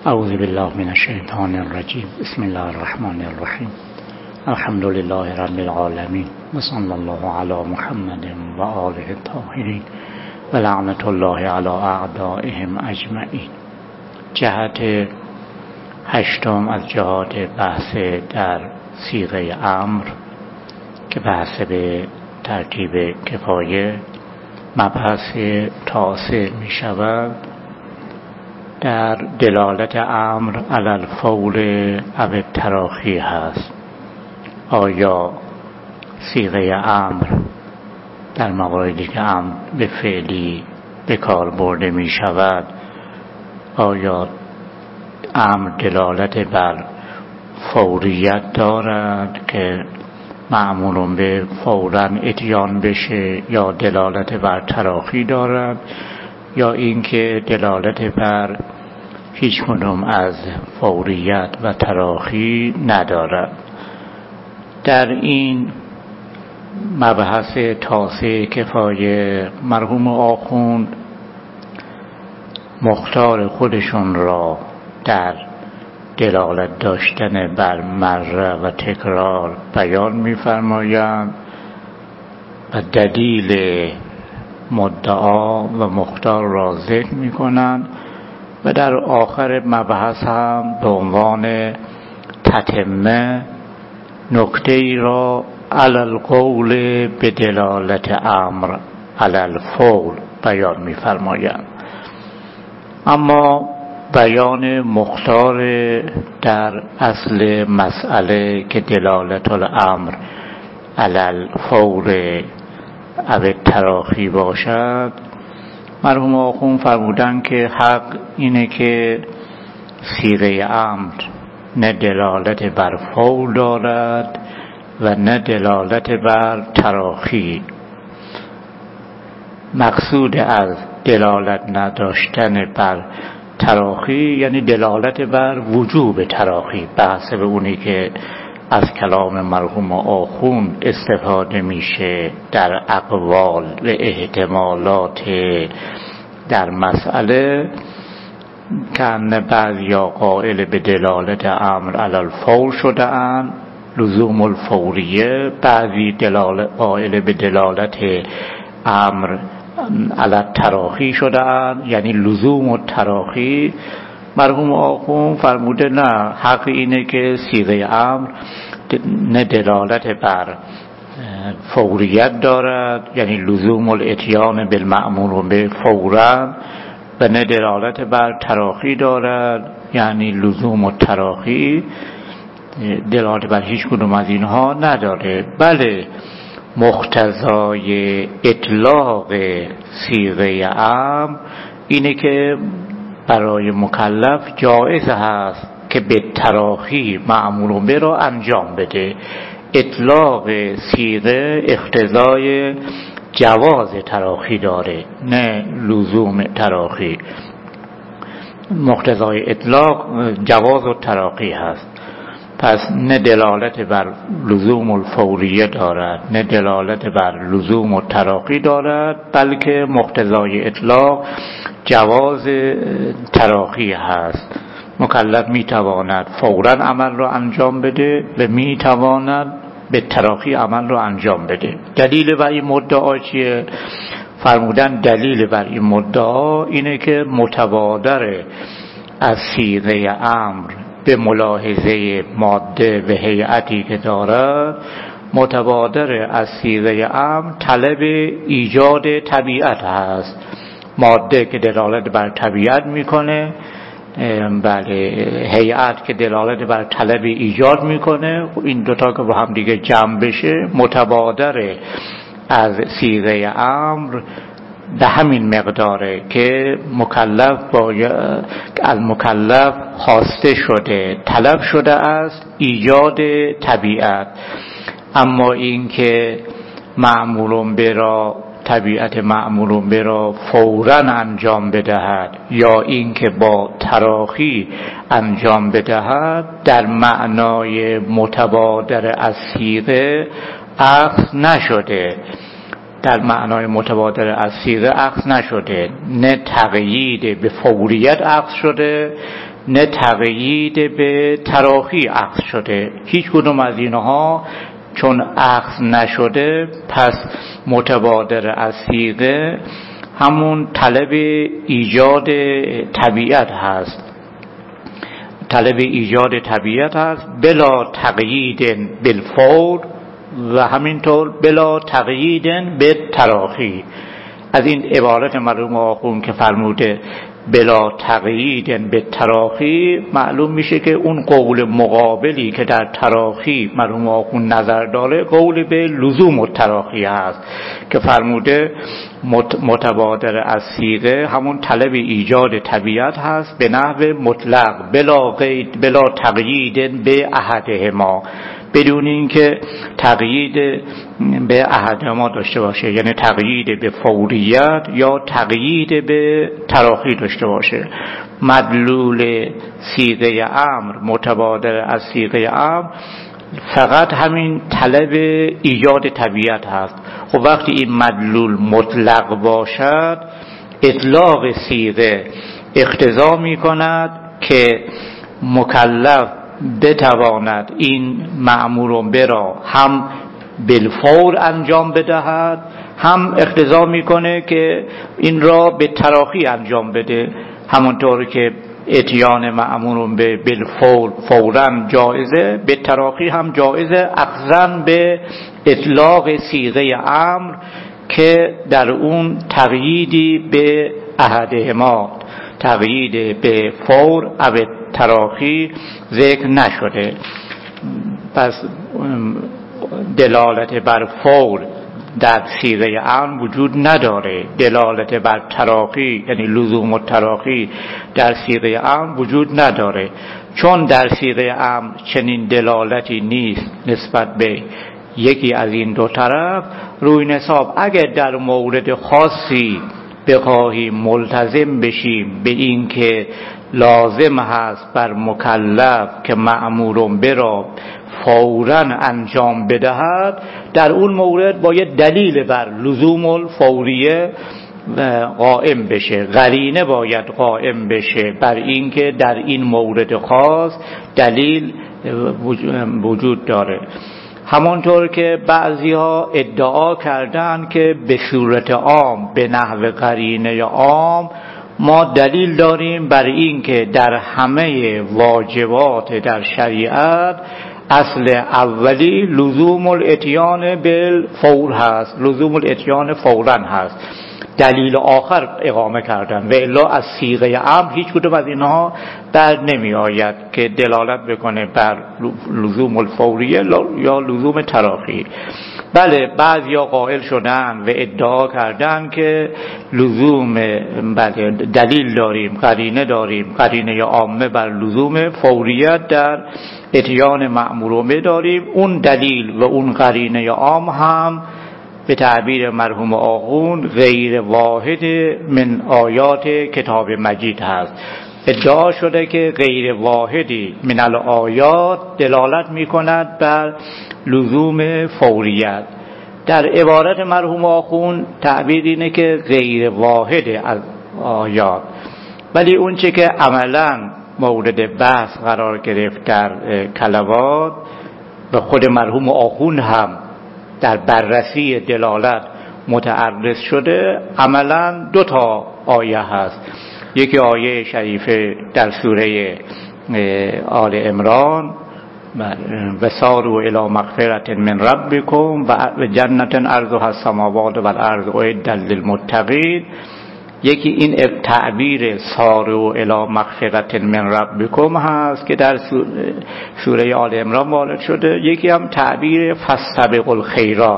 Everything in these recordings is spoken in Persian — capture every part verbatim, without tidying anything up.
اعوذ بالله من الشیطان الرجیم. بسم الله الرحمن الرحیم. الحمد لله رب العالمین و صلی الله علی محمد و آله الطاهرین و لعنت الله علی اعدائهم اجمعین. جهت هشتم از جهات بحث در صیغه امر که بحث به ترتیب کفایه مبحث تاسع می شود، در دلالت امر علی الفور او التراخی هست. آیا صیغه امر در مواردی که امر به فعلی به کار برده می شود، آیا امر دلالت بر فوریت دارد که مأمور به فوراً اتیان بشه، یا دلالت بر تراخی دارد، یا اینکه دلالت بر هیچ کدام از فوریت و تراخی ندارد. در این مبحث تاسع کفایه مرحوم آخوند مختار خودشون را در دلالت داشتن بر مره و تکرار بیان می‌فرمایند و دلیل مدعا و مختار را ذکر می‌کنند و در آخر مبحث هم به عنوان تتمه نکته ای را علی القول به دلالت امر علی الفور بیان می‌فرمایند. اما بیان مختار در اصل مسئله که دلالت الامر علی الفور او تراخی باشد، مرحوم آخوند فرمودند که حق اینه که صیغه امر نه دلالت بر فور دارد و نه دلالت بر تراخی. مقصود از دلالت نداشتن بر تراخی یعنی دلالت بر وجوب تراخی، بحث به اونی که از کلام مرحوم آخوند استفاده میشه در اقوال و احتمالات در مسئله، که ان بعضیا قائل به دلالت امر علی الفور شده اند لزوم الفوریه، بعضی دلالت قائل به دلالت امر علی التراخی شده اند یعنی لزوم التراخی. مرحوم آخوند فرموده نه، حق اینه که صیغه امر نه دلالت بر فوریت دارد یعنی لزوم الاتیان بالمأمور به فورا، و نه دلالت بر تراخی دارد یعنی لزوم التراخی، دلالت بر هیچ کدوم از اینها نداره. بله، مقتضای اطلاق صیغه امر اینه که برای مکلف جایز هست که به تراخی مأمور به را انجام بده. اطلاق صیغه اقتضای جواز تراخی داره نه لزوم تراخی. مقتضای اطلاق جواز و تراخی هست. پس نه دلالت بر لزوم الفوریه دارد نه دلالت بر لزوم التراخی دارد، بلکه مقتضای اطلاق جواز تراخی هست. مکلف میتواند فوراً عمل را انجام بده و میتواند به تراخی عمل را انجام بده. دلیل بر این مدعا چیه؟ فرمودن دلیل بر این مدعا اینه که متبادر از صیغه امر به ملاحظه ماده و هیئتی که دارد، متبادر از صیغه امر طلب ایجاد طبیعت هست. ماده که دلالت بر طبیعت میکنه، بله، هیئت که دلالت بر طلب ایجاد میکنه، این دوتا که با هم دیگه جمع بشه متبادر از صیغه امر به همین مقداره که مکلف باید از مکلف خواسته شده طلب شده است ایجاد طبیعت. اما این که مأمور به را طبیعت مأمور به را فوراً انجام بدهد یا این که با تراخی انجام بدهد، در معنای متبادر از صیغه اخذ نشده. در معنای متبادر از صیغه اخذ نشده، نه تقیید به فوریت اخذ شده نه تقیید به تراخی اخذ شده. هیچ کدوم از اینها چون اخذ نشده پس متبادر از صیغه همون طلب ایجاد طبیعت هست، طلب ایجاد طبیعت هست بلا تقیید بالفور و همینطور بلا تقیید به تراخی. از این عبارت مرحوم آخوند که فرموده بلا تقیید به تراخی معلوم میشه که اون قول مقابلی که در تراخی مرحوم آخوند نظر داره قول به لزوم التراخی هست که فرموده متبادر از صیغه همون طلب ایجاد طبیعت هست به نحو مطلق بلا قید بلا تقیید به احدهما، بدون اینکه تقیید به احدهما داشته باشه، یعنی تقیید به فوریت یا تقیید به تراخی داشته باشه. مدلول صیغه امر متبادر از صیغه امر فقط همین طلب ایجاد طبیعت هست. خب وقتی این مدلول مطلق باشد اطلاق صیغه اقتضا می کند که مکلف بتواند این مأمور به را هم بالفور انجام بدهد، هم اقتضا میکنه که این را به تراخی انجام بده. همونطور که اتیان مأمور به بالفور فوراً جایزه، به تراخی هم جایزه اخذاً به اطلاق صیغه امر که در اون تقییدی به احدهما، تقیید به فور او تراخی ذکر نشده. پس دلالت بر فور در صیغه امر وجود نداره، دلالت بر تراخی یعنی لزوم التراخی در صیغه امر وجود نداره. چون در صیغه امر چنین دلالتی نیست نسبت به یکی از این دو طرف، روی نصاب اگر در مورد خاصی بخواهیم ملتزم بشیم به این که لازم هست بر مکلف که مأمور به را فوراً انجام بدهد، در اون مورد باید دلیل بر لزوم الفوریه قائم بشه، قرینه باید قائم بشه بر این که در این مورد خاص دلیل وجود داره. همانطور که بعضی ها ادعا کردن که به صورت عام به نحو قرینه عام ما دلیل داریم بر این که در همه واجبات در شریعت اصل اولی لزوم الاتیان بالفور هست، لزوم الاتیان فوراً هست. دلیل آخر اقامه کردن و الا از صیغه امر هیچ کدوم از اینها در نمی آید که دلالت بکنه بر لزوم الفوریه یا لزوم تراخی. بله بعضیا قائل شدن و ادعا کردن که لزوم، بله دلیل داریم، قرینه داریم، قرینه عامه بر لزوم فوریت در اتیان مأمور به داریم. اون دلیل و اون قرینه عام هم به تعبیر مرحوم آخوند غیر واحد من آیات کتاب مجید هست. ادعا شده که غیر واحدی من الآیات دلالت می کند بر لزوم فوریت. در عبارت مرحوم آخوند تعبیر اینه که غیر واحد از آیات، ولی اون چه که عملاً مورد بحث قرار گرفت در کلمات و خود مرحوم آخوند هم در بررسی دلالت متعرض شده، عملاً دو تا آیه هست. یکی آیه شریفه در سوره آل عمران و ساروا الی مغفرة من ربکم و جنة عرضها السماوات والارض اعدت للمتقین. یکی این تعبیر ساروا الی مغفرة من ربکم هست که در سوره آل عمران وارد شده. یکی هم تعبیر فاستبقوا الخیرات.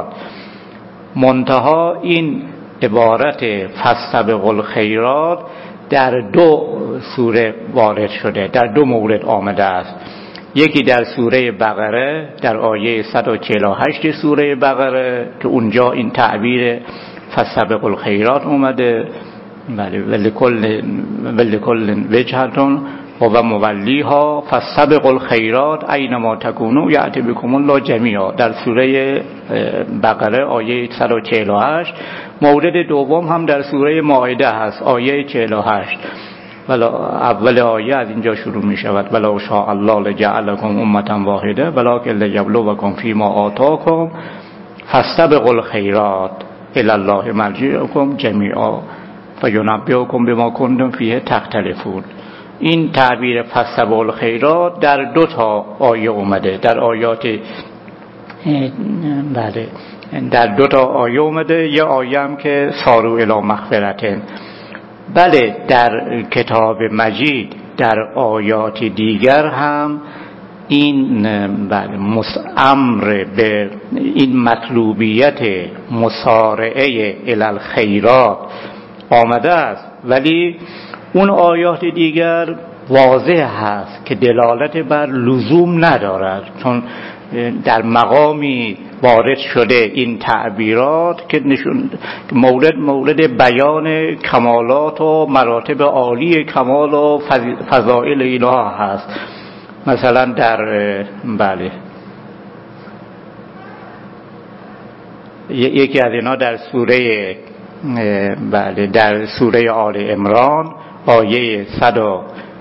منتها این عبارت فاستبقوا الخیرات در دو سوره وارد شده، در دو مورد آمده است. یکی در سوره بقره در آیه صد و چهل و هشت سوره بقره که اونجا این تعبیر فاستبقوا الخیرات اومده، ولکل ولکل وجهتون و مولیها فاستبقوا الخیرات اینما تکونوا یأتی بکم الله جمیعا در سوره بقره آیه صد و چهل و هشت. مورد دوم هم در سوره مائده هست آیه چهل و هشت. ولا اول آیه از اینجا شروع می شود ولا شاء الله لجعلکم امة واحده ولکن لیبلوکم فیما آتاکم فاستبقوا الخیرات الی الله مرجعکم جمیعا فینبئکم بما کنتم فیه تختلفون. این تعبیر فاستبقوا الخیرات در دو تا آیه اومده، در آیات بله در دو تا آیه اومده. یه آیه هم که سارو الی مغفرة. بله در کتاب مجید در آیات دیگر هم این بله امر به این مطلوبیت مسارعه الی الخیرات آمده است، ولی اون آیات دیگر واضح هست که دلالت بر لزوم ندارد، چون در مقامی وارد شده این تعبیرات که نشون مورد مورد بیان کمالات و مراتب عالی کمال و فضائل اینها هست. مثلا در بله یکی از اینا در سوره بله در سوره آل عمران آیه صد و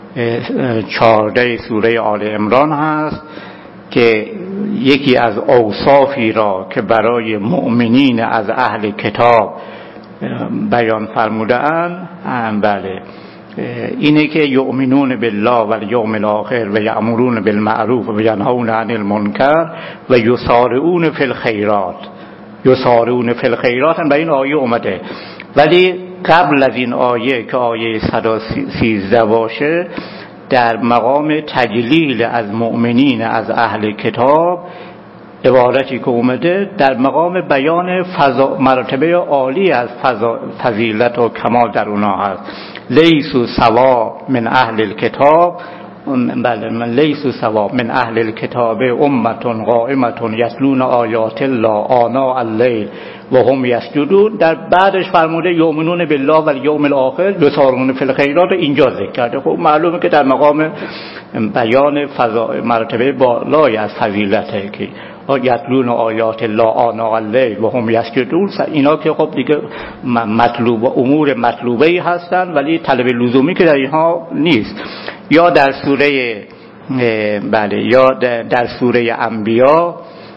چهارده سوره آل عمران هست که یکی از اوصافی را که برای مؤمنین از اهل کتاب بیان فرموده اند بله اینه که یؤمنون بالله و الیوم الاخر و یأمرون بالمعروف و ینهون عن المنکر و یسارعون فی الخیرات. یسارعون فی الخیرات هم به این آیه اومده، ولی قبل از این آیه که آیه صد و سیزده باشه در مقام تجلیل از مؤمنین از اهل کتاب عبارتی که اومده در مقام بیان فضا مرتبه عالی از فضا فضیلت و کمال در اونها هست. لیسو سوا من اهل الکتاب بله من لیسو سوا من اهل الکتاب امتون قائمتون یتلون آیات الله آناء اللیل و هم یسجدون. در بعدش فرموده یؤمنون بالله و الیوم الاخر یسارعون فی الخیرات اینجا ذکر کرده. خب معلومه که در مقام بیان فضائل مرتبه بالای از فضیلته که یتلون آیات الله آناء اللیل و هم یسجدون. اینا که خب دیگه مطلوب و امور مطلوبه هستن ولی طلب لزومی که در اینها نیست. یا در سوره بله یا در سوره انبیا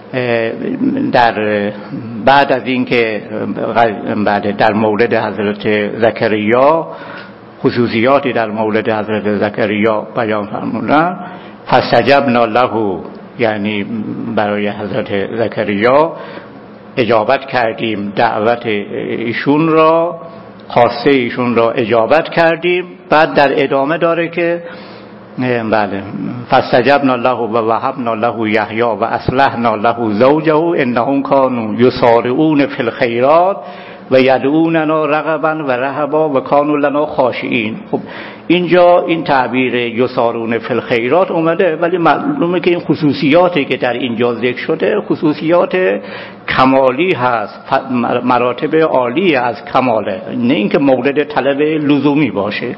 در بعد از این که بعد در مورد حضرت زکریا خصوصیاتی در مورد حضرت زکریا بیان فرمودن فاستجبنا له، یعنی برای حضرت زکریا اجابت کردیم دعوت ایشون را، خواسته ایشون را اجابت کردیم. بعد در ادامه داره که بله فاستجبنا له و وهبنا له یحیی و اصلحنا له زوجه انهم كانوا یسارعون فی الخیرات و یدعوننا رغبا و رهبا و کانوا لنا خاشعین. خب اینجا این تعبیر یسارعون فی الخیرات اومده، ولی معلومه که این خصوصیاتی که در اینجا ذکر شده خصوصیات کمالی هست، مراتب عالی از کماله، نه اینکه مورد طلب لزومی باشه.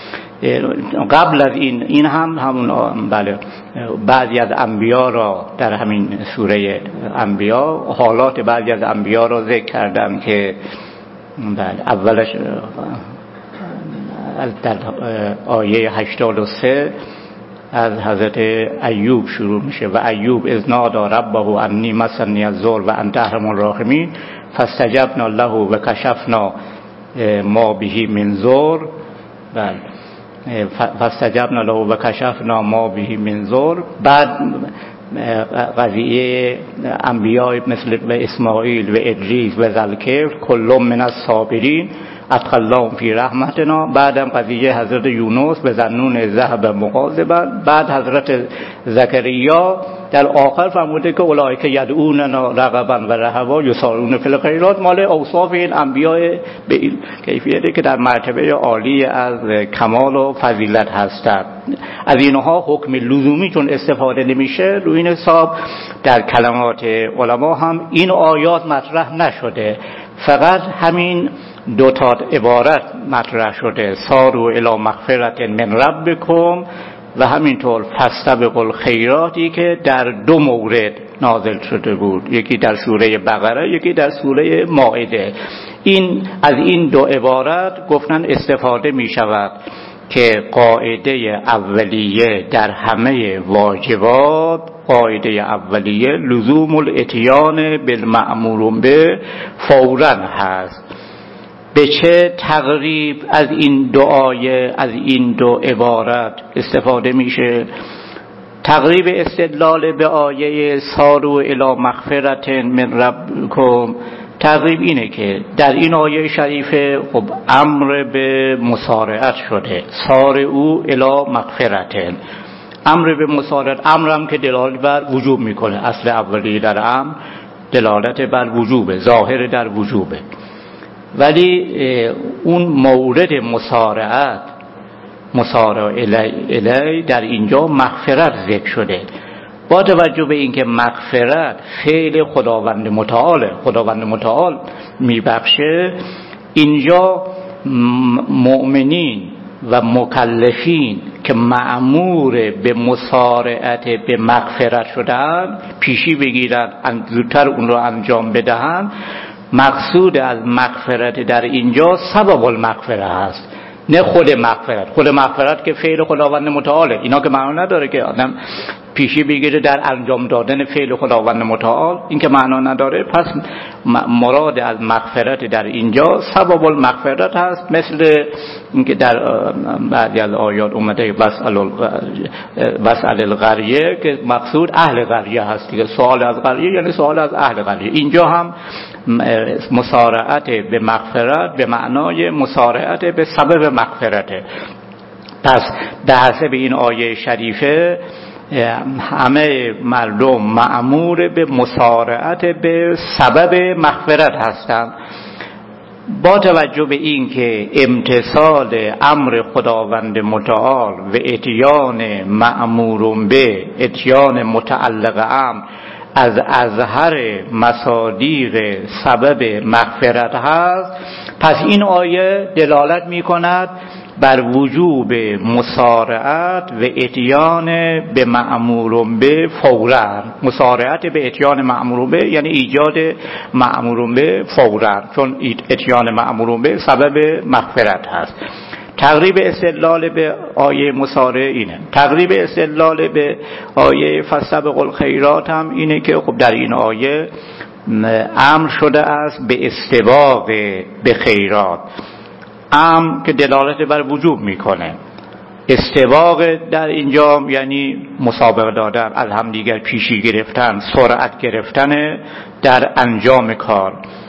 قبل از این این هم همون بله بعضی از انبیا را در همین سوره انبیا حالات بعضی از انبیا را ذکر کردم که بله اولش در آیه هشتاد و سه از حضرت ایوب شروع میشه و ایوب اذ نادى ربه انی مسنی الضر و انت ارحم الراحمین فاستجبنا له و کشفنا ما به من ضر. بله فاستجبنا له و کشفنا ما به من ضر. بعد قضیه انبیاء مثل اسماعیل و ادریس و ذوالکفل کل من الصابرین ادخلناهم فی رحمتنا. بعدم قضیه حضرت یونس به ذنون ذهب مغاضبا. بعد حضرت زکریا در آخر فرموده که اولئک یدعوننا رغبا و رهبا یسارعون فی الخیرات. مال اوصاف این انبیاء به این کیفیتی که در مرتبه عالی از کمال و فضیلت هستند. از اینها حکم لزومی چون استفاده نمیشه، روی این حساب در کلمات علما هم این آیات مطرح نشده، فقط همین دو تا عبارت مطرح شده سارو الی مغفرت من ربکم و همینطور فاستبقوا الخیراتی که در دو مورد نازل شده بود، یکی در سوره بقره یکی در سوره مائده. این از این دو عبارت گفتن استفاده می شود که قاعده اولیه در همه واجبات، قاعده اولیه لزوم الاتیان بالمأمور به فوراً هست. به چه تقریب از این دو آیه، از این دو عبارت استفاده میشه؟ تقریب استدلال به آیه ساروا الی مغفرة من ربکم، تقریب اینه که در این آیه شریفه خب امر به مسارعت شده، سارعوا الی مغفرة، امر به مسارعت، امرم که دلالت بر وجوب میکنه، اصل اولی در امر دلالت بر وجوبه، ظاهر در وجوبه، ولی اون مورد مسارعت، مسارع الی الی در اینجا مغفرت ذکر شده. با توجه به اینکه مغفرت فعل خداوند متعال، خداوند متعال میبخشه، اینجا مؤمنین و مکلفین که مأمور به مسارعت به مغفرت شدن پیشی بگیرن، زودتر اون رو انجام بدهن. مقصود از مغفرت در اینجا سبب المغفرت هست، نه خود مغفرت. خود مغفرت که فعل خداوند متعاله، اینا که معنا نداره که آدم پیشی بگیره در انجام دادن فعل خداوند متعال، این که معنا نداره. پس مراد از مغفرت در اینجا سبب المغفرت هست، مثل اینکه در بعضی از آیات اومده واسأل القریه که مقصود اهل قریه هست دیگه، سوال از قریه یعنی سوال از اهل قریه. اینجا هم مسارعت به مغفرت به معنای مسارعت به سبب مغفرته. پس به حسب این آیه شریفه همه مردم مأمور به مسارعت به سبب مغفرت هستند. با توجه به این که امتثال امر خداوند متعال و اتیان مأمور به، اتیان متعلق امر از اظهر مصادیق سبب مغفرت هست، پس این آیه دلالت می کند بر وجوب مسارعت و اتیان به مأمور به فوراً. مسارعت به اتیان مأمور به یعنی ایجاد مأمور به فوراً، چون اتیان مأمور به سبب مغفرت هست. تقریب استدلال به آیه مسارع اینه. تقریب استدلال به آیه فاستبقوا الخیرات هم اینه که خب در این آیه امر شده است به استباق به خیرات، امر که دلالت بر وجوب میکنه. استباق در اینجا یعنی مسابقه دادن، از هم دیگر پیشی گرفتن، سرعت گرفتن در انجام کار،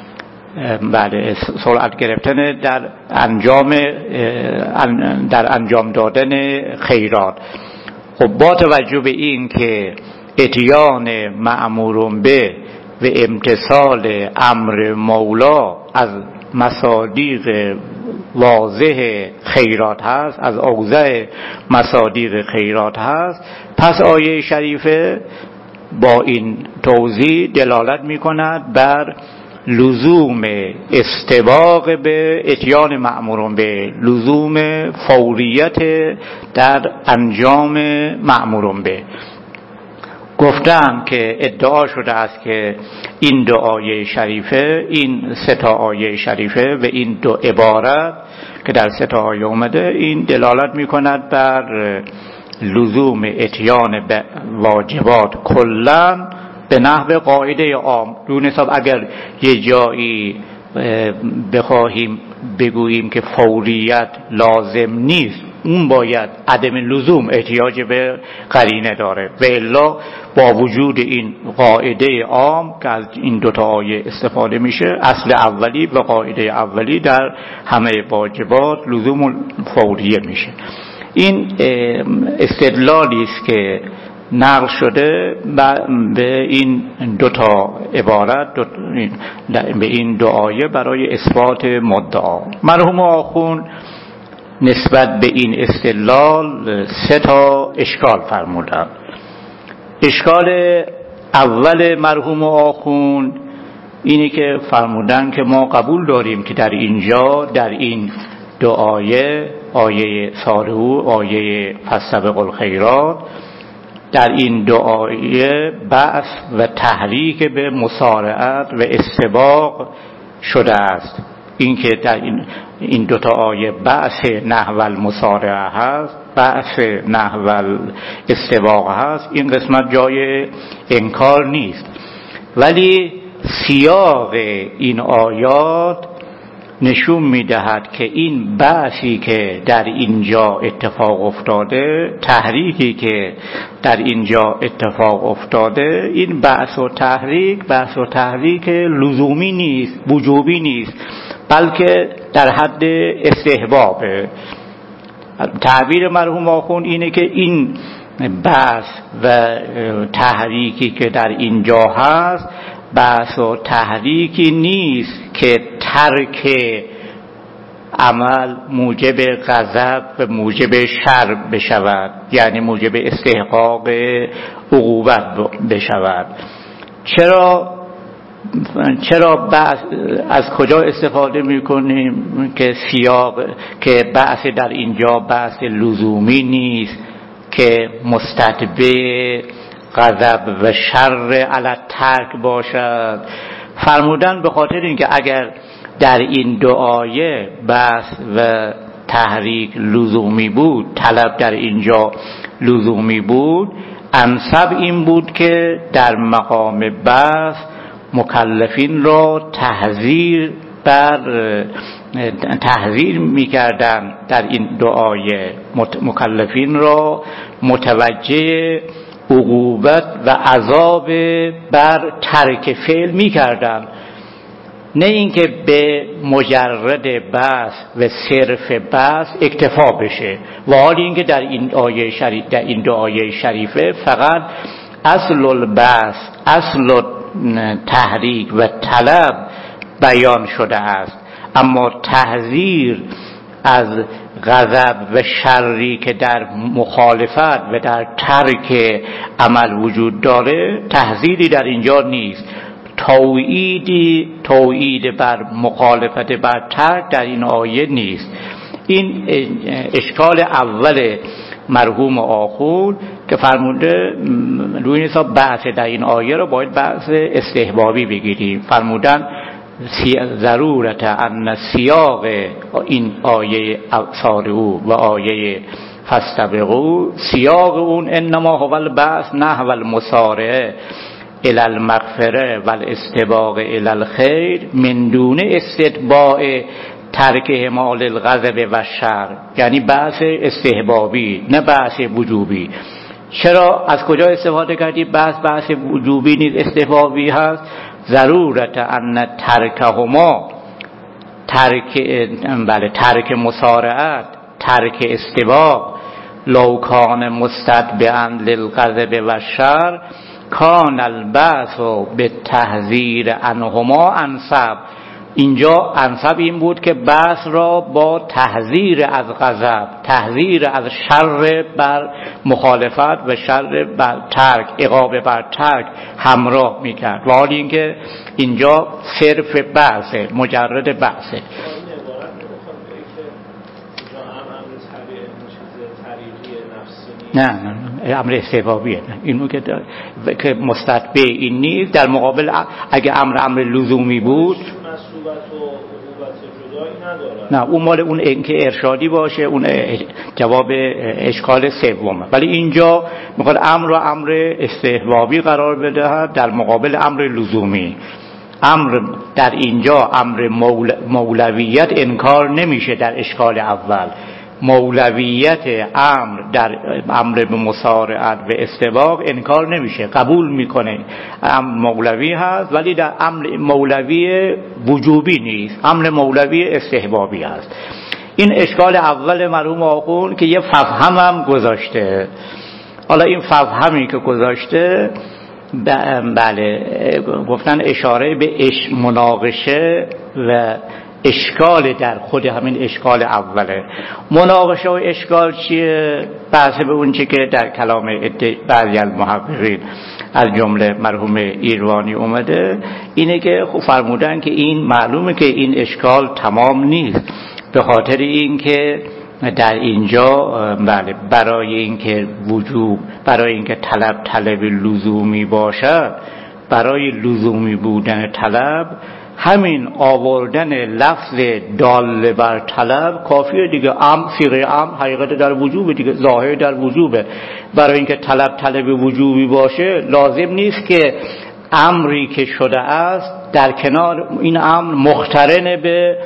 بله سرعت گرفتن در انجام در انجام دادن خیرات. خب با توجه به این که اتیان مأمور به و امتثال امر مولا از مصادیق واضح خیرات هست، از اوضاع مصادیق خیرات هست، پس آیه شریفه با این توضیح دلالت می کند بر لزوم استباق به اتیان مأمور به، لزوم فوریت در انجام مأمور به. گفتم که ادعا شده است که این دو آیه شریفه، این سه تا آیه شریفه و این دو عبارت که در سه تا آیه اومده، این دلالت می کند بر لزوم اتیان به واجبات کلاً به نحو قاعده عام. دون حساب اگر یه جایی بخواهیم بگوییم که فوریت لازم نیست، اون باید عدم لزوم احتیاج به قرینه داره، و الا با وجود این قاعده عام که از این دوتا آیه استفاده میشه، اصل اولی و قاعده اولی در همه واجبات لزوم فوریه میشه. این استدلالی است که نقل شده به این دو تا عبارت، دو به این دو آیه برای اثبات مدعا. مرحوم آخوند نسبت به این استدلال سه تا اشکال فرمودند. اشکال اول مرحوم آخوند اینی که فرمودن که ما قبول داریم که در اینجا در این دو آیه، آیه سارعوا، آیه فاستبقوا الخیرات، در این دو آیه بعث و تحریک به مسارعت و استباق شده است. این که در این این دوتا آیه بحث نحو المصارعه هست، بحث نحو الاستواق هست، این قسمت جای انکار نیست. ولی سیاق این آیات نشون میدهد که این بحثی که در اینجا اتفاق افتاده، تحریکی که در اینجا اتفاق افتاده، این بحث و تحریک بحث و تحریک لزومی نیست، وجوبی نیست، بلکه در حد استحبابه. تعبیر مرحوم آخوند اینه که این بحث و تحریکی که در اینجا هست بحث و تحریکی نیست که ترک عمل موجب غضب و موجب شر بشود، یعنی موجب استحقاق عقوبت بشود. چرا چرا بحث از کجا استفاده میکنیم که سیاق که بحث در اینجا بحث لزومی نیست که مستتبع غضب و شر علی ترک باشد؟ فرمودن به خاطر اینکه اگر در این دو آیه بحث و تحریک لزومی بود، طلب در اینجا لزومی بود، انسب این بود که در مقام بحث مکلفین را تحذیر بر تحذیر می‌کردند. در این دو آیه مکلفین را متوجه عقوبت و عذاب بر ترک فعل می‌کردند، نه اینکه به مجرد بحث و صرف بحث اکتفا بشه. و حال اینکه در این آیه شریف در این دو آیه شریفه فقط اصل البحث، اصل تحریک و طلب بیان شده است، اما تحذیر از غضب و شری که در مخالفت و در ترک عمل وجود داره تحذیری در اینجا نیست. توعیدی توعید بر مخالفت بر ترک در این آیه نیست. این اشکال اول مرحوم آخوند که فرموده روی حساب بحث در این آیه رو باید بحث استحبابی بگیریم. فرمودن ضرورت ان سیاق این آیه سارعوا و آیه فاستبقوا، سیاق اون انما هو البعث نحو المصارعه الی المغفره و الاستباق الی الخیر من دون استتباع ترک اعمال الغضب و شر، یعنی بحث استحبابی نه بحث وجوبی. چرا از کجا استفاده کردی؟ بحث بحث وجوبی نیست، استحبابی هست. ضرورت ان ترکهما، ترک بله ترک مصارعت، ترک استباق، لو کان مستتبعا للغضب و شر کان البعث به تحذیر عنهما انسب. اینجا انسب این بود که بحث را با تحذیر از غضب، تحذیر از شر بر مخالفت و شر بر ترک، عقاب بر ترک همراه میکرد. و حالی اینکه اینجا صرف بحثه، مجرد بحثه. نه نه نه امر استحبابیه. اینو که که مستتبع این نیست. در مقابل اگه امر امر لزومی بود نه، اون مال اون اینکه ارشادی باشه، اون جواب اشکال سومه. ولی اینجا میخواد امر رو امر استحبابی قرار بدهد در مقابل امر لزومی. امر در اینجا امر مول... مولویت انکار نمیشه. در اشکال اول مولویت امر در امر به مصارعت و استباق انکار نمیشه، قبول میکنه امر مولوی هست، ولی در امر مولوی وجوبی نیست، امر مولوی استحبابی هست. این اشکال اول مرحوم آخوند که یه ففهم هم گذاشته. حالا این ففهمی که گذاشته بله گفتن اشاره به اش مناقشه و اشکال در خود همین اشکال اوله. مناقشه و اشکال چیه؟ بحث به اون چی که در کلام بعضی از محققین از جمله مرحوم ایروانی اومده اینه که خب فرمودن که این معلومه که این اشکال تمام نیست، به خاطر این که در اینجا بله برای اینکه وجوب برای اینکه طلب طلب لزومی باشد، برای لزومی بودن طلب همین آوردن لفظ دال بر طلب کافیه دیگه. امر صیغه امر حقیقت در وجوب دیگه، ظاهر در وجوبه. برای اینکه طلب طلب وجوبی باشه لازم نیست که امری که شده است در کنار این امر مقترن به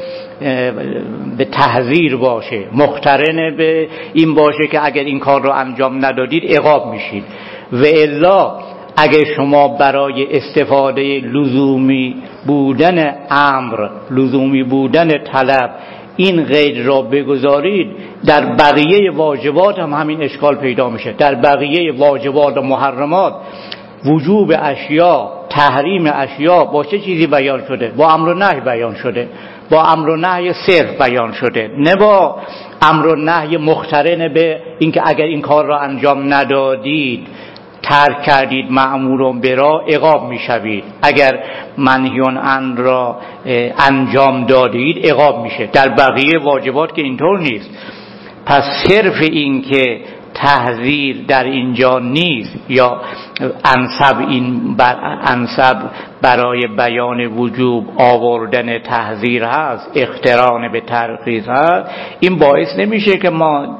به تحذیر باشه، مقترن به این باشه که اگر این کار رو انجام ندادید عقاب میشید. و الا اگر شما برای استفاده لزومی بودن امر، لزومی بودن طلب این قید را بگذارید، در بقیه واجبات هم همین اشکال پیدا میشه. در بقیه واجبات و محرمات وجوب اشیا، تحریم اشیا با چه چیزی بیان شده؟ با امر و نهی بیان شده، با امر و نهی صرف بیان شده، نه با امر و نهی مقترن به اینکه اگر این کار را انجام ندادید، ترک کردید مأمورون برا عقاب میشوید، اگر منهیون عن را انجام دادید عقاب میشه. در بقیه واجبات که اینطور نیست. پس صرف این که تحذیر در اینجا نیست یا انسب این بر انسب برای بیان وجوب آوردن تحذیر هست، اقتران به ترخیص هست، این باعث نمیشه که ما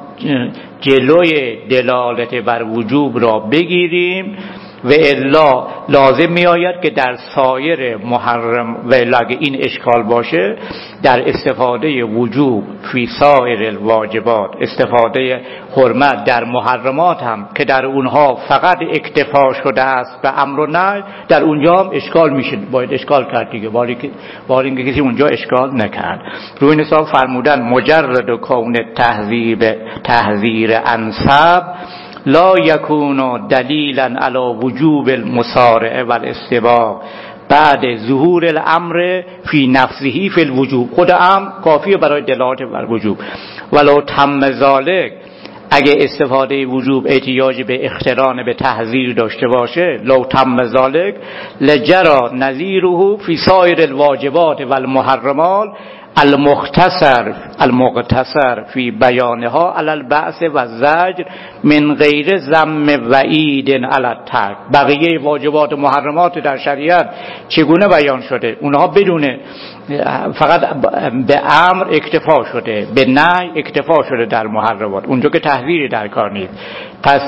جلوی دلالت بر وجوب را بگیریم. و الا لازم می آید که در سایر محرم و اگه این اشکال باشه، در استفاده وجوب فی سایر الواجبات، استفاده حرمت در محرمات هم که در اونها فقط اکتفا شده است به امر و نهی، در اونجا هم اشکال میشه، باید اشکال کرد دیگه، باری که باری اینکه کسی اونجا اشکال نکرد. روی این حساب فرمودن مجرد و کون تحذیر تحذیر انسب لا یکون دلیلا علی وجوب المسارعه و الاستباق بعد ظهور الامر فی نفسه فی الوجوب. خود امر کافیه برای دلالت بر وجوب. ولو تم ذالک، اگه استفاده وجوب احتیاج به اقتران به تحذیر داشته باشه، لو تم ذالک لجرا نظیره فی سایر الواجبات و المحرمات المختصر المقتصر فی بیانها علی البعث و الزجر من غیر ذم وعید علی الترک. بقیه واجبات و محرمات در شریعت چگونه بیان شده؟ اونها بدون فقط به امر اکتفا شده، به نهی اکتفا شده در محرمات، اونجا که تحذیری در کار نیست. پس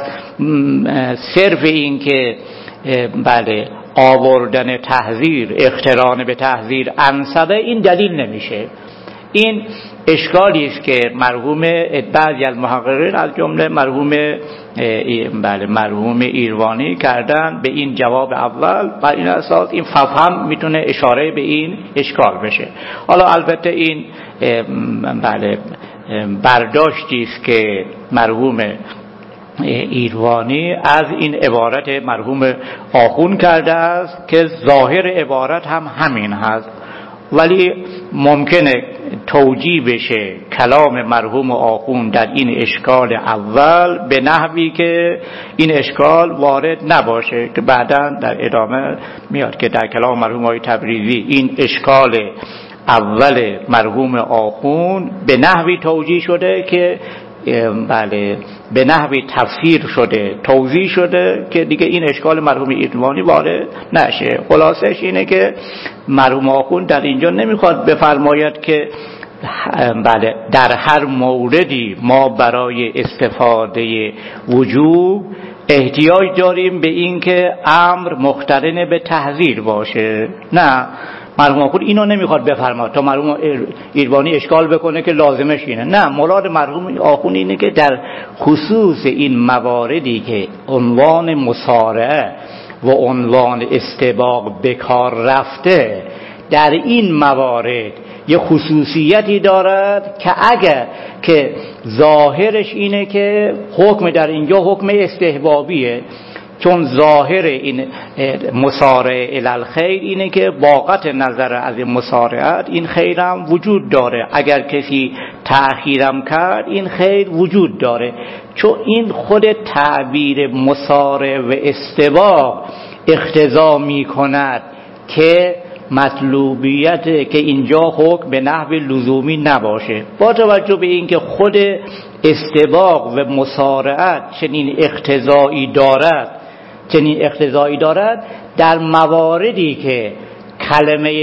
صرف این که بله آوردن تحذیر، اقتران به تحذیر انسبه، این دلیل نمیشه. این اشکالی است که مرحوم بعضی از محققین از جمله مرحوم بله مرحوم ایروانی کردن به این جواب اول. بر این اساس این فهم میتونه اشاره به این اشکال بشه. حالا البته این بله برداشتی است که مرحوم ایروانی از این عبارت مرحوم آخون کرده است که ظاهر عبارت هم همین هست، ولی ممکنه توجیه بشه کلام مرحوم آخون در این اشکال اول به نحوی که این اشکال وارد نباشه، که بعداً در ادامه میاد که در کلام مرحوم آقای تبریزی این اشکال اول مرحوم آخون به نحوی توجیه شده که بله به نحوی تفسیر شده، توضیح شده که دیگه این اشکال مرحوم ایروانی وارد نشه. خلاصش اینه که مرحوم آخوند در اینجا نمیخواد بفرماید که بله در هر موردی ما برای استفاده وجوب احتیاج داریم به این که امر مقترن به تحذیر باشه. نه، مرحوم آخوند اینو نمیخواد بفرماید تا مرحوم ایروانی اشکال بکنه که لازمش اینه. نه، مراد مرحوم آخوند اینه که در خصوص این مواردی که عنوان مسارعه و عنوان استباق به کار رفته، در این موارد یه خصوصیتی دارد که اگر که ظاهرش اینه که حکم در اینجا حکم استحبابیه، چون ظاهر این مسارع الی الخیر اینه که باقت نظر از این مسارعت این خیرم وجود داره، اگر کسی تأخیرم کرد این خیر وجود داره. چون این خود تعبیر مسارع و استباق اقتضا می کند که مطلوبیت که اینجا حکم به نحو لزومی نباشه، با توجه به اینکه خود استباق و مسارعت چنین اقتضایی دارد چنین اقتضایی دارد در مواردی که کلمه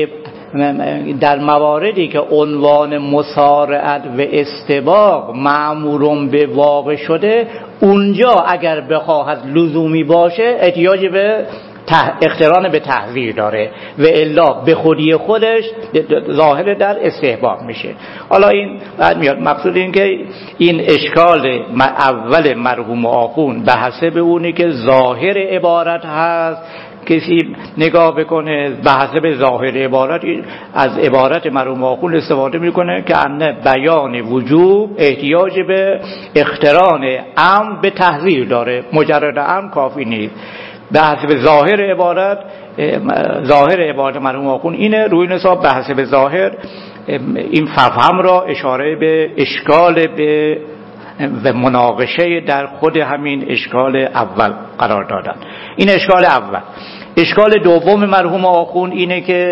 در مواردی که عنوان مسارعت و استباق مأمور به واقع شده، اونجا اگر بخواهد لزومی باشه احتیاج به اقتران به تحذیر داره و الا به خودی خودش ظاهر در استحباب میشه. حالا این بعد میاد مقصود این که این اشکال اول مرحوم آخوند به حسب اونی که ظاهر عبارت هست، کسی نگاه بکنه به حسب ظاهر عبارت از عبارت مرحوم آخوند استفاده میکنه که ان بیان وجوب احتیاج به اقتران امر به تحذیر داره، مجرد امر کافی نیست. به حسب ظاهر عبارت، ظاهر عبارت مرحوم آخوند اینه، روی این حساب به حسب ظاهر این فهم را اشاره به اشکال به و مناقشه در خود همین اشکال اول قرار دادن. این اشکال اول. اشکال دوم مرحوم آخوند اینه که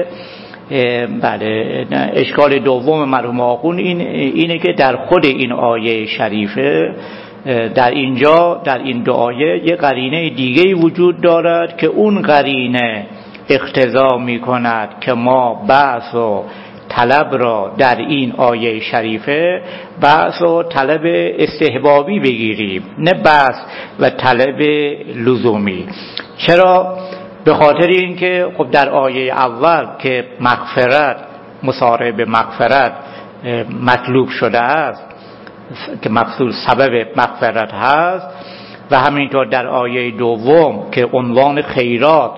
بله اشکال دوم مرحوم آخوند این اینه که در خود این آیه شریفه در اینجا در این دو آیه یه قرینه دیگه وجود دارد که اون قرینه اقتضا می کند که ما بحث و طلب را در این آیه شریفه بحث و طلب استحبابی بگیریم، نه بحث و طلب لزومی. چرا؟ به خاطر اینکه خب در آیه اول که مغفرت مسارع به مغفرت مطلوب شده است که مقصود سبب مغفرت هست، و همینطور در آیه دوم که عنوان خیرات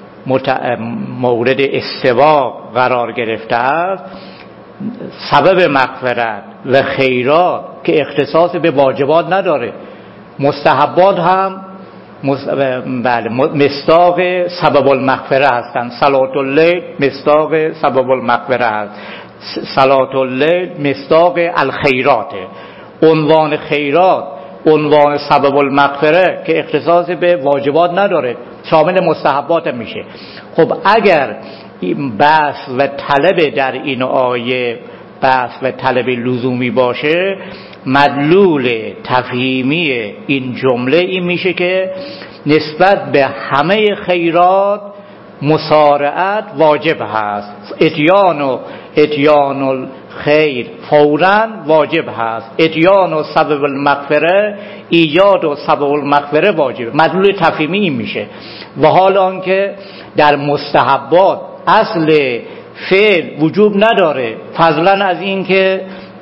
مورد استباق قرار گرفته است، سبب مغفرت و خیرات که اختصاص به واجبات نداره، مستحبات هم بله مصداق سبب المغفره هستند. صلات اللیل مصداق سبب المغفره هست، صلات اللیل مصداق الخیراته. عنوان خیرات عنوان سبب المغفره که اختصاص به واجبات نداره، شامل مستحبات میشه. خب اگر این بحث و طلب در این آیه بحث و طلب لزومی باشه، مدلول تفهیمی این جمله این میشه که نسبت به همه خیرات مسارعت واجب هست. اتیان و اتیان الخیر فوراً واجب هست، اتیان و سبب المغفره ایجاد و سبب المغفره واجب. مدلول تفهیمی این میشه. و حال آنکه در مستحبات اصل فعل وجوب نداره، فضلا از این که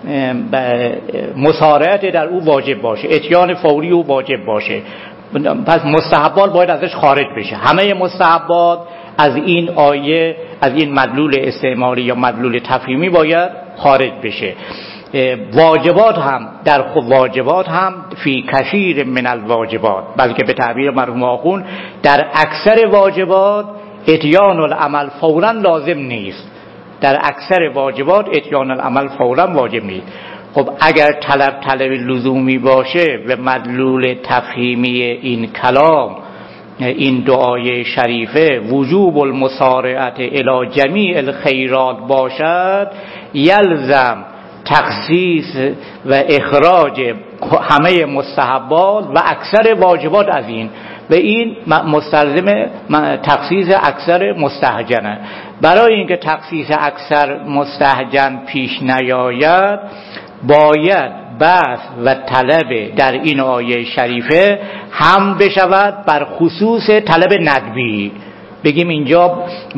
مسارعت در او واجب باشه، اتیان فوری او واجب باشه، پس مستحبات باید ازش خارج بشه. همه مستحبات از این آیه، از این مدلول استعماری یا مدلول تفهیمی باید خارج بشه. واجبات هم در خود واجبات هم فی کثیر من الواجبات، بلکه به تعبیر مرحوم آخوند در اکثر واجبات اتیان العمل فوراً لازم نیست. در اکثر واجبات اتیان العمل فوراً واجب نیست. خب اگر طلب طلب لزومی باشه و مدلول تفهیمی این کلام این دعای شریفه وجوب المسارعت الی جمیع الخیرات باشد، یلزم تخصیص و اخراج همه مستحبات و اکثر واجبات از این، و این مستلزم تخصیص اکثر مستهجنه. برای اینکه تخصیص اکثر مستهجن پیش نیاید، باید بحث و طلب در این آیه شریفه هم بشود بر خصوص طلب ندبی. بگیم اینجا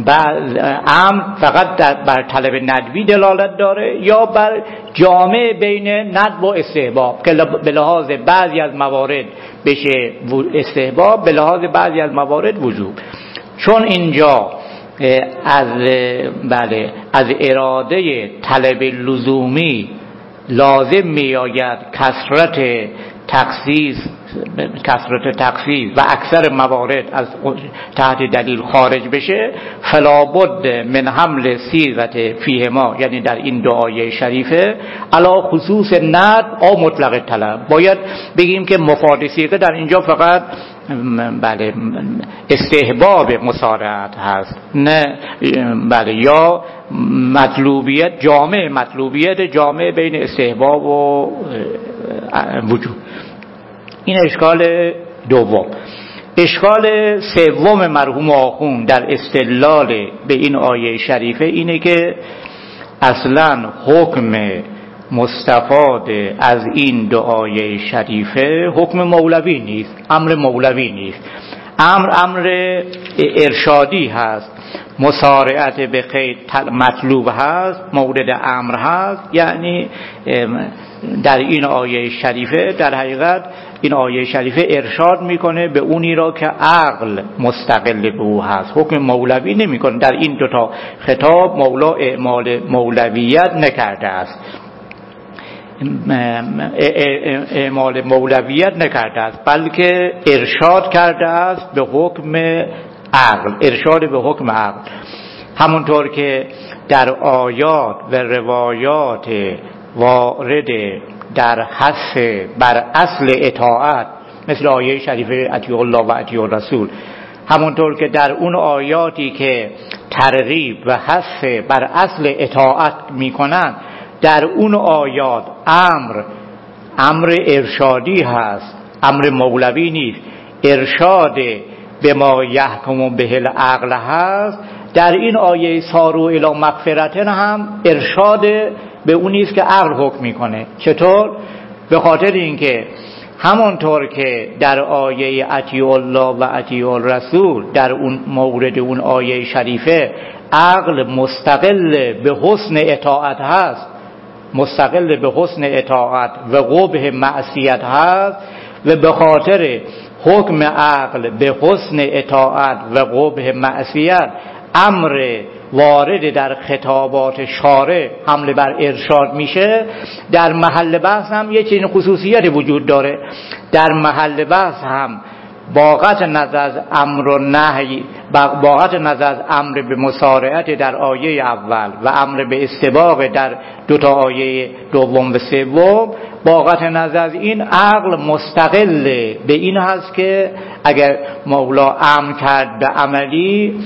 امر فقط در بر طلب ندبی دلالت داره یا بر جامع بین ندب و استحباب، که به لحاظ بعضی از موارد بشه استحباب، به لحاظ بعضی از موارد وجوب. چون اینجا از بله از اراده طلب لزومی لازم می آید کثرت تخصیص کثرت تخصیص و اکثر موارد از تحت دلیل خارج بشه، فلا بد من حمل صیغه فیهما، یعنی در این دو آیه شریفه علی خصوص ند او مطلق طلب. باید بگیم که مفاد صیغه در اینجا فقط بله استحباب مسارعت هست، نه بله یا مطلوبیت جامع مطلوبیت جامع بین استحباب و وجوب. این اشکال دوم. اشکال سوم مرحوم آخوند در استدلال به این آیه شریفه اینه که اصلا حکم مستفاد از این دو آیه شریفه حکم مولوی نیست، امر مولوی نیست. امر امر ارشادی هست، مسارعت به خیر مطلوب هست، مورد امر هست. یعنی در این آیه شریفه در حقیقت این آیه شریفه ارشاد میکنه به اونی را که عقل مستقل به او هست، حکم مولوی نمیکنه. در این دوتا خطاب مولا اعمال مولویت نکرده است، اعمال مولویت نکرده است، بلکه ارشاد کرده است به حکم عقل، ارشاد به حکم عقل. همونطور که در آیات و روایات وارد در حث بر اصل اطاعت مثل آیه شریفه اطیعوا الله و اطیعوا الرسول، همونطور که در اون آیاتی که ترغیب و حث بر اصل اطاعت میکنن، در اون آیات امر امر ارشادی هست، امر مولوی نیست، ارشاد به ما یحکم به العقل هست. در این آیه سارو الی مغفرتن هم ارشاد به اون نیست که عقل حکم میکنه. چطور؟ به خاطر اینکه همانطور که در آیه اطیعوا الله و اطیعوا الرسول در اون مورد اون آیه شریفه عقل مستقل به حسن اطاعت هست، مستقل به حسن اطاعت و قبح معصیت هست، و به خاطر حکم عقل به حسن اطاعت و قبح معصیت امر وارد در خطابات شارع حمله بر ارشاد میشه. در محل بحث هم یه چنین خصوصیتی وجود داره، در محل بحث هم باقت نظر از امر و نهی، باقت نظر از امر به مسارعت در آیه اول و امر به استباق در دو تا آیه دوم و سوم، باقت نظر از این عقل مستقل به این هست که اگر مولا امر کرد به عملی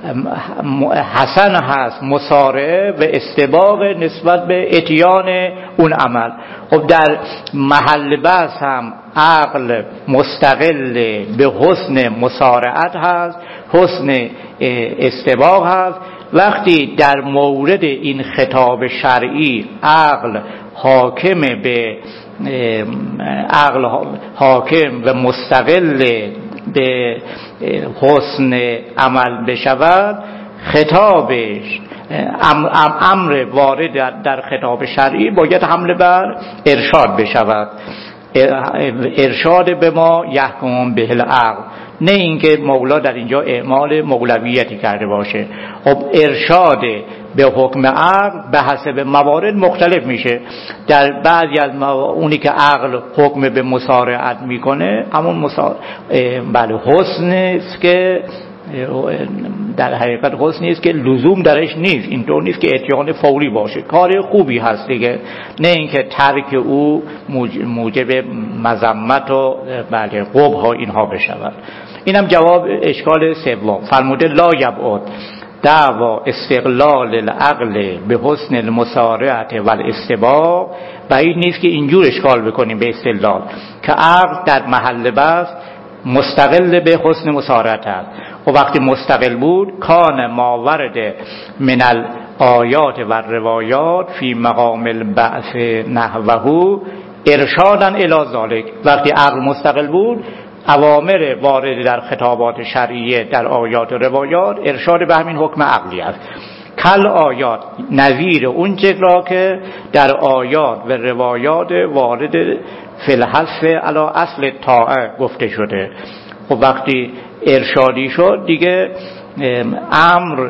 حسن هست مسارعه و استباق نسبت به اتیان اون عمل. خب در محل بحث هم عقل مستقل به حسن مسارعت هست، حسن استباق هست. وقتی در مورد این خطاب شرعی عقل حاکم به عقل حاکم و مستقل به حسن عمل بشود، خطابش امر وارد در خطاب شرعی باید حمله بر ارشاد بشود، ارشاد به ما یحکم به العقل، نه اینکه مولا در اینجا اعمال مولویتی کرده باشه. خب ارشاد به حکم عقل به حسب موارد مختلف میشه. در بعضی از اونی که عقل حکم به مسارعت میکنه همون مسا... بله حسن است که در حقیقت حسنی است که لزوم درش نیست، اینطور نیست که اتیان فوری باشه، کار خوبی هست دیگه، نه اینکه ترک او موجب مذمت و بله قبح ها اینها بشود. اینم جواب اشکال سوم. فرموده لا یبعد دعوا استقلال العقل به حسن المسارعت و الاستباق، بعید نیست که اینجور اشکال بکنیم به استدلال که عقل در محل بحث مستقل به حسن مسارعت است. و وقتی مستقل بود کان ما ورد من الآیات و روایات فی مقام البعث نحوه ارشادا الی ذلک. وقتی عقل مستقل بود اوامر وارد در خطابات شرعیه در آیات و روایات ارشاد به همین حکم عقلی است. کل آیات نظیر اون چیز را که در آیات و روایات وارد فی الحث علی اصل طاعه گفته شده. خب وقتی ارشادی شد دیگه امر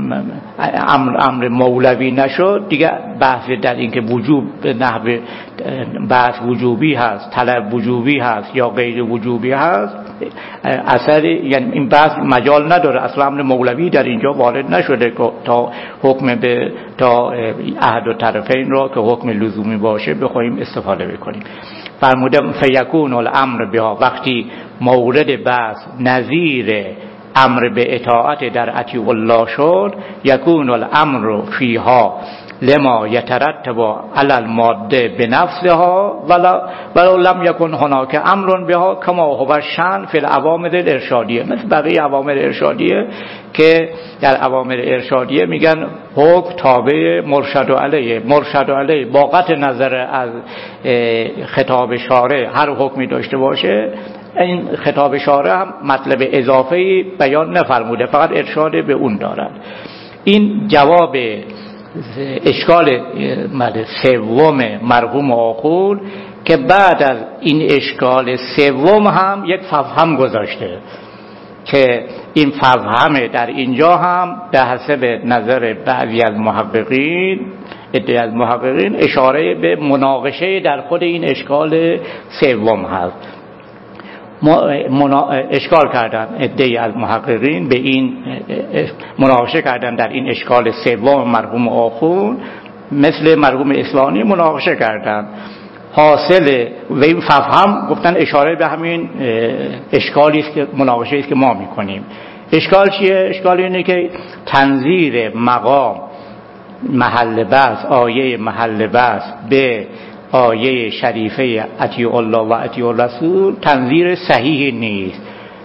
امر امر مولوی نشد دیگه. بحث در این که وجوب نحو بحث وجوبی هست، طلب وجوبی هست یا غیر وجوبی هست، اثر یعنی این بحث مجال نداره. اصلا امر مولوی در اینجا وارد نشده تا حکم به تا احد و طرفین را که حکم لزومی باشه بخوایم استفاده بکنیم. فرموده فیکون الامر بها، وقتی مورد بحث نظیر امر به اطاعت در اطیع الله شد، یکون الامر فیها لما يترتب على الماده بنفسها ولا ولو لم يكن هناك امر بها كما هو الشأن في الاوامر الارشادیه. مثل بقیه اوامر ارشادیه که در اوامر ارشادیه میگن حکم تابع مرشد علیه، مرشد علیه با قطع نظر از خطاب شارع هر حکمی داشته باشه، این خطاب شارع هم مطلب اضافه‌ای بیان نفرموده، فقط ارشاد به اون دارد. این جواب اشکال سوم مرحوم آخون که بعد از این اشکال سوم هم یک فهم گذاشته که این فهم در اینجا هم به حسب نظر بعضی از محققین عده از محققین اشاره به مناقشه در خود این اشکال سوم هست. منا... اشکال کردن عده از محققین به این مناقشه کردن در این اشکال سوم مرحوم آخون، مثل مرحوم اصفهانی مناقشه کردن. حاصل و این فهم گفتن اشاره به همین اشکالی است که مناقشه است که ما میکنیم. اشکال چیه؟ اشکال اینه که تنظیر مقام محل بحث، آیه محل بحث به آیه شریفه اطیعوا الله و اطیعوا الرسول تنظیر صحیح نیست،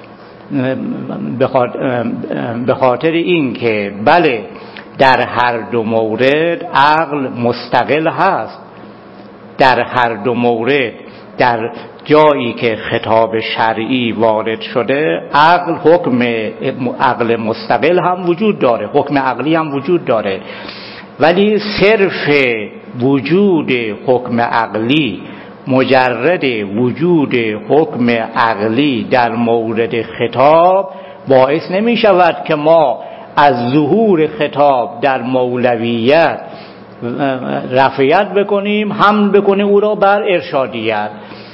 به خاطر این که بله در هر دو مورد عقل مستقل هست، در هر دو مورد در جایی که خطاب شرعی وارد شده عقل حکم عقل مستقل هم وجود داره، حکم عقلی هم وجود داره، ولی صرف وجود حکم عقلی، مجرد وجود حکم عقلی در مورد خطاب باعث نمی شود که ما از ظهور خطاب در مولویت رفعیت بکنیم، حمل بکنیم او را بر ارشادیت.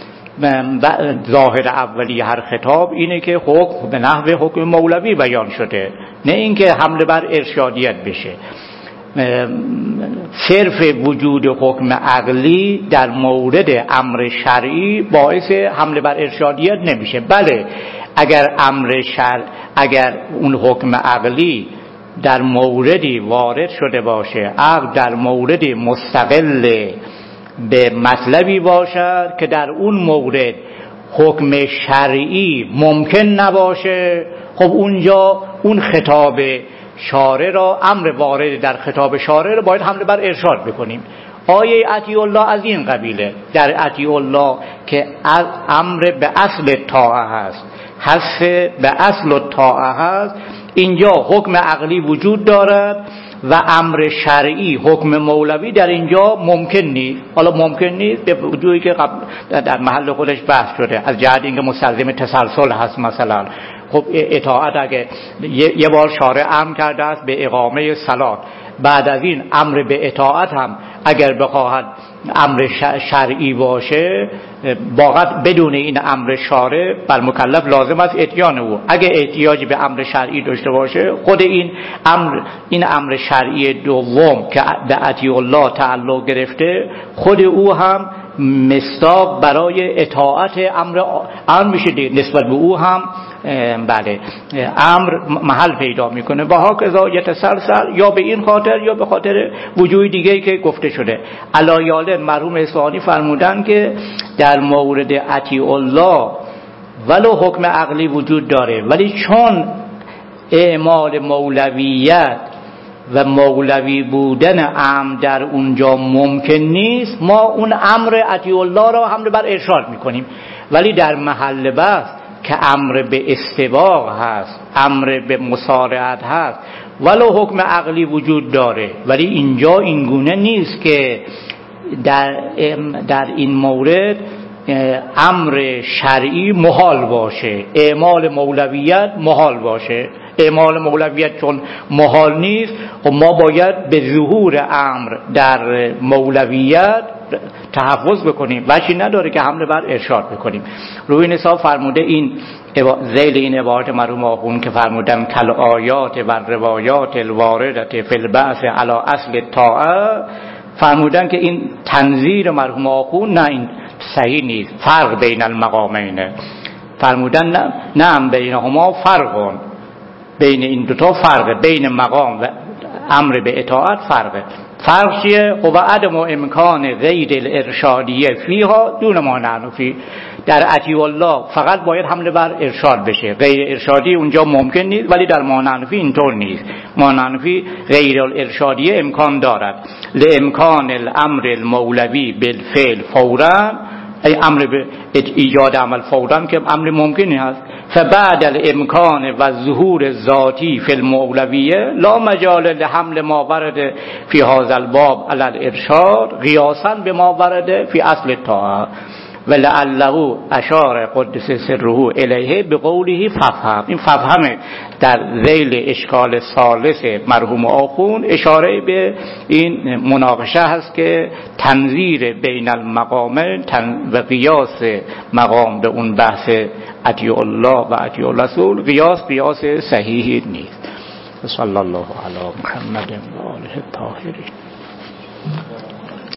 ظاهر اولی هر خطاب اینه که حکم به نحو حکم مولوی بیان شده، نه اینکه حمل بر ارشادیت بشه. صرف وجود حکم عقلی در مورد امر شرعی باعث حمل بر ارشادیت نمیشه. بله اگر امر شرع، اگر اون حکم عقلی در موردی وارد شده باشه، عقل در موردی مستقل به مطلبی باشد که در اون مورد حکم شرعی ممکن نباشه، خب اونجا اون خطاب شارع را، امر وارد در خطاب شارع را باید حمل بر ارشاد بکنیم. آیه اطیعوا الله از این قبیله، در اطیعوا الله که امر به اصل طاعه هست، حث به اصل طاعه هست، اینجا حکم عقلی وجود دارد و امر شرعی حکم مولوی در اینجا ممکن نیست. حالا ممکن نیست به وجودی که در محل خودش بحث شده، از جهت اینکه مستلزم تسلسل هست. مثلا خب اطاعت اگه یه بار شارع امر کرده است به اقامه صلات، بعد از این امر به اطاعت هم اگر بخواهد امر شرعی باشه، واقعا بدون این امر شارع بر مکلف لازم است اتیان او. اگه احتیاج به امر شرعی داشته باشه، خود این امر این امر شرعی دوم که به اطیع الله تعلق گرفته، خود او هم مصداق برای اطاعت امر امر میشه دید. نسبت به او هم بله امر محل پیدا میکنه. و هاکذا یتسلسل، یا به این خاطر یا به خاطر وجوه دیگه‌ای که گفته شده. علایال مرحوم اصفهانی فرمودن که در مورد اطیع الله ولو حکم عقلی وجود داره، ولی چون اعمال مولویت و مولوی بودن امر در اونجا ممکن نیست، ما اون امر اطیع الله را حمل بر ارشاد میکنیم. ولی در محل بحث که امر به استباق هست، امر به مسارعت هست، ولو حکم عقلی وجود داره، ولی اینجا اینگونه نیست که در در این مورد امر شرعی محال باشه، اعمال مولویت محال باشه. اعمال مولویت چون محال نیست، و ما باید به ظهور امر در مولویت تحفظ بکنیم، وجهی نداره که حمله بر ارشاد بکنیم. روی نصاب فرموده این ذیل این عبارت مرحوم آخوند که فرمودن کل آیات و روایات الواردت فی البعث علی اصل طاعه، فرمودن که این تنظیر مرحوم آخوند نه، این صحیح نیست، فرق بین المقامین. فرمودن نه نه بینهما فرقون، بین این دوتا فرق، بین مقام و امر به اطاعت فرقه. فرق چیه؟ و عدم و امکان غیر الارشادیه فیها دون ما نحنفی. در اطیع الله فقط باید حمله بر ارشاد بشه، غیر ارشادی اونجا ممکن نیست، ولی در ما نحنفی اینطور نیست. ما نحنفی غیر الارشادیه امکان دارد. لامکان الامر المولوی بالفعل فورا، ای امر به ایجاد عمل فورا که امر ممکنی هست. فبعد الامکان و ظهور ذاتی فی المولویه لا مجال لحمل ما ورد فی هذا الباب علی الارشاد قیاسا به ما ورد فی اصل الطاعه ولعله اشار قدس سره الیه بقوله ففهم. این ففهم در ذیل اشکال ثالث مرحوم آخوند اشاره به این مناقشه هست که تنظیر بین المقامین و قیاس مقام به اون بحث اطیع الله و اطیع الرسول قیاس قیاس صحیحی نیست. صلی الله علی محمد و آله الطاهرین.